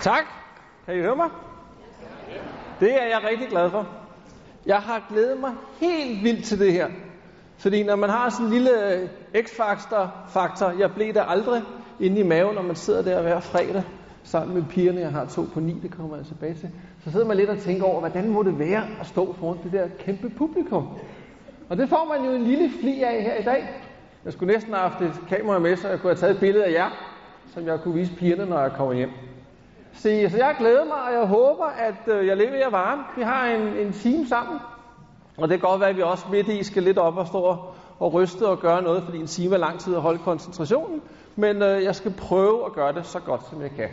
Tak. Kan I høre mig? Det er jeg rigtig glad for. Jeg har glædet mig helt vildt til det her. Fordi når man har sådan en lille x-faktor, jeg blev der aldrig inde i maven, når man sidder der hver fredag sammen med pigerne. Jeg har 2 på 9, det kommer jeg tilbage til. Så sidder man lidt og tænker over, hvordan må det være at stå foran det der kæmpe publikum. Og det får man jo en lille fli af her i dag. Jeg skulle næsten have haft et kamera med, så jeg kunne have taget et billede af jer, som jeg kunne vise pigerne, når jeg kommer hjem. Så jeg glæder mig, og jeg håber, at jeg lever jer varme. Vi har en time sammen, og det kan godt være, at vi også midt i skal lidt op og stå og ryste og gøre noget, fordi en time er lang tid at holde koncentrationen. Men jeg skal prøve at gøre det så godt, som jeg kan.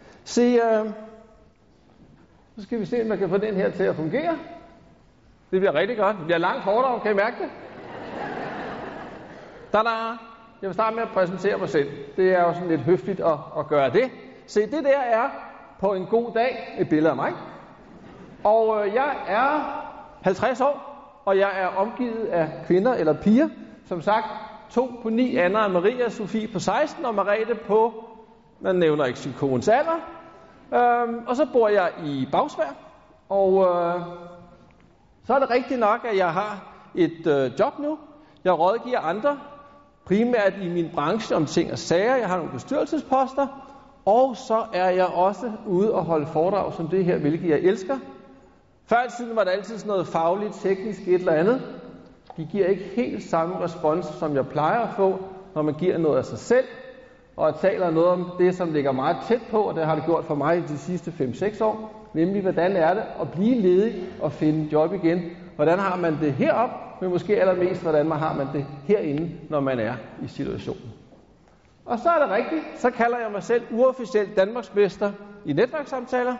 Så skal vi se, om jeg kan få den her til at fungere. Det bliver rigtig godt. Det bliver langt hårdere, kan I mærke det? Tada! Jeg vil starte med at præsentere mig selv. Det er jo sådan lidt høfligt at gøre det. Se, det der er på en god dag et billede af mig. Og jeg er 50 år, og jeg er omgivet af kvinder eller piger. Som sagt, 2 på 9, Anna og Maria, Sofie på 16, og Merete på, man nævner ikke sin kones alder. Og så bor jeg i Bagsværd, og så er det rigtigt nok, at jeg har et job nu. Jeg rådgiver andre, primært i min branche om ting og sager. Jeg har nogle bestyrelsesposter, og så er jeg også ude og holde foredrag som det her, hvilket jeg elsker. Før i tiden var det altid sådan noget fagligt, teknisk, et eller andet. De giver ikke helt samme respons, som jeg plejer at få, når man giver noget af sig selv, og taler noget om det, som ligger meget tæt på, og det har det gjort for mig i de sidste 5-6 år, nemlig hvordan er det at blive ledig og finde job igen. Hvordan har man det heroppe, men måske allermest, hvordan har man det herinde, når man er i situationen. Og så er det rigtigt, så kalder jeg mig selv uofficielt Danmarksmester i netværkssamtaler.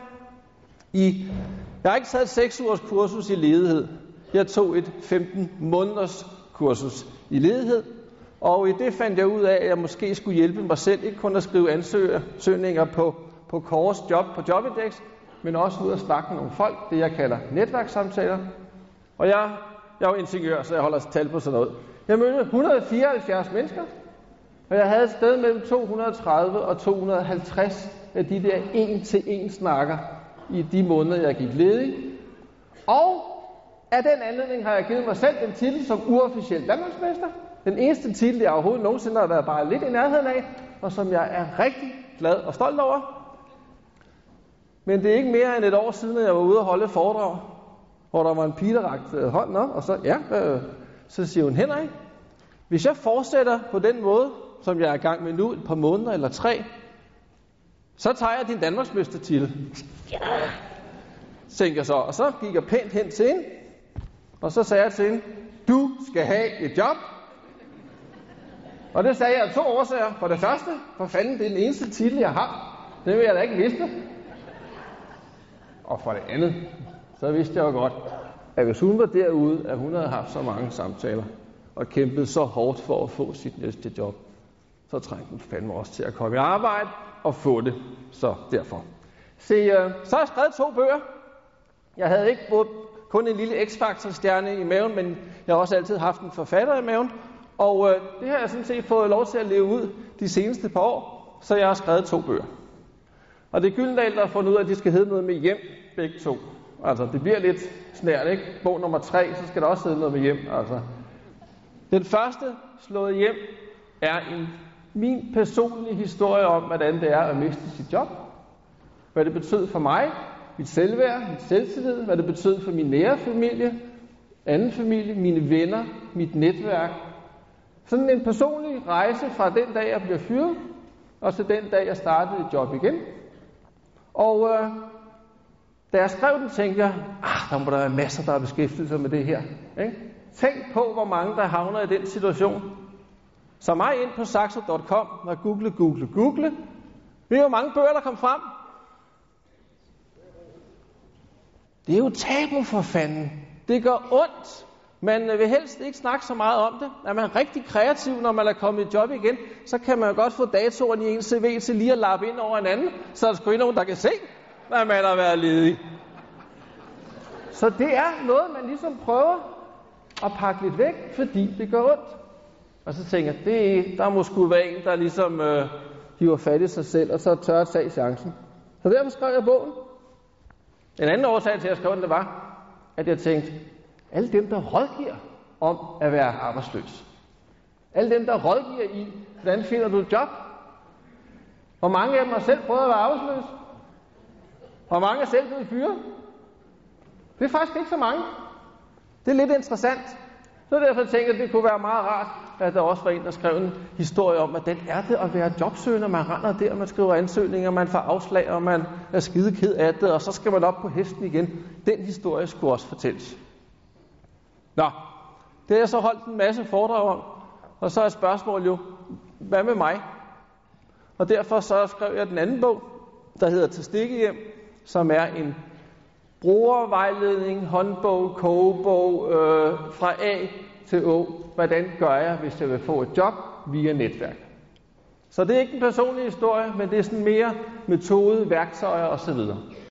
Jeg har ikke taget et 6 ugers kursus i ledighed. Jeg tog et 15 måneders kursus i ledighed. Og i det fandt jeg ud af, at jeg måske skulle hjælpe mig selv, ikke kun at skrive ansøgninger på Kåres job på Jobindex, men også ud at snakke med nogle folk, det jeg kalder netværkssamtaler. Og jeg er jo ingeniør, så jeg holder tal på sådan noget. Jeg mødte 174 mennesker, og jeg havde et sted mellem 230 og 250 af de der 1-til-1 snakker i de måneder, jeg gik ledig. Og af den anledning har jeg givet mig selv den titel som uofficiel Danmarksmester. Den eneste titel, jeg overhovedet nogensinde har været bare lidt i nærheden af, og som jeg er rigtig glad og stolt over. Men det er ikke mere end et år siden, at jeg var ude og holde et foredrag, hvor der var en pige, der rakte hånden op, og så siger hun, Henrik, hvis jeg fortsætter på den måde, som jeg er i gang med nu, et par måneder eller 3, så tager jeg din Danmarksmestertitel. Ja, tænker jeg så. Og så gik jeg pænt hen til hende, og så sagde jeg til hende, du skal have et job. Og det sagde jeg af 2 årsager. For det første, for fanden, det er den eneste titel, jeg har. Det vil jeg da ikke vidste. Og for det andet, så vidste jeg jo godt, at hvis hun var derude, at hun havde haft så mange samtaler, og kæmpet så hårdt for at få sit næste job, så trængte hun fandme også til at komme i arbejde og få det. Så derfor. Så har jeg skrevet 2 bøger. Jeg havde ikke kun en lille X-faktor-stjerne i maven, men jeg har også altid haft en forfatter i maven. Og det har jeg sådan set fået lov til at leve ud de seneste par år, så jeg har skrevet 2 bøger. Og det er Gyldendal, der har fundet ud af, at de skal hedde noget med hjem, begge 2. Altså, det bliver lidt snært, ikke? Bog nummer 3, så skal der også hedde noget med hjem. Altså. Den første, Slået hjem, er min personlige historie om, hvordan det er at miste sit job. Hvad det betød for mig, mit selvværd, mit selvtillid, hvad det betød for min nære familie, anden familie, mine venner, mit netværk. Sådan en personlig rejse fra den dag, jeg blev fyret, og til den dag, jeg startede et job igen. Og da jeg skrev den, tænkte jeg, der må der være masser, der har beskæftiget sig med det her. Ikke? Tænk på, hvor mange, der havner i den situation. Så mig ind på saxo.com og google. Ved I, hvor mange bøger, der kom frem? Det er jo tabu for fanden. Det gør ondt. Man vil helst ikke snakke så meget om det. Er man rigtig kreativ, når man er kommet i job igen, så kan man jo godt få datoren i en CV til lige at lappe ind over en anden, så der sgu ikke nogen, der kan se, hvad man har været ledig. Så det er noget, man ligesom prøver at pakke lidt væk, fordi det gør ondt. Og så tænker jeg, der må sgu være en, der ligesom hiver fat i sig selv, og så tør at tage chancen. Så derfor skrev jeg bogen. En anden årsag til, at jeg skrev den, det var, at jeg tænkte, alle dem, der rådgiver om at være arbejdsløs, alle dem, der rådgiver i, hvordan finder du et job, hvor mange af dem har selv prøvet at være arbejdsløs, hvor mange er selv blevet fyret. Det er faktisk ikke så mange. Det er lidt interessant. Så derfor tænkte jeg, at det kunne være meget rart, at der også var en, der skrev en historie om, hvordan er det at være jobsøgende. Man render der, man skriver ansøgninger, man får afslag, og man er skide ked af det, og så skal man op på hesten igen. Den historie skulle også fortælles. Nå, det har jeg så holdt en masse foredrag om, og så er spørgsmålet jo, hvad med mig? Og derfor så skrev jeg den anden bog, der hedder Til Stikkehjem, som er en brugervejledning, håndbog, kogebog, fra A til Å. Hvordan gør jeg, hvis jeg vil få et job via netværk? Så det er ikke en personlig historie, men det er sådan mere metode, værktøjer osv.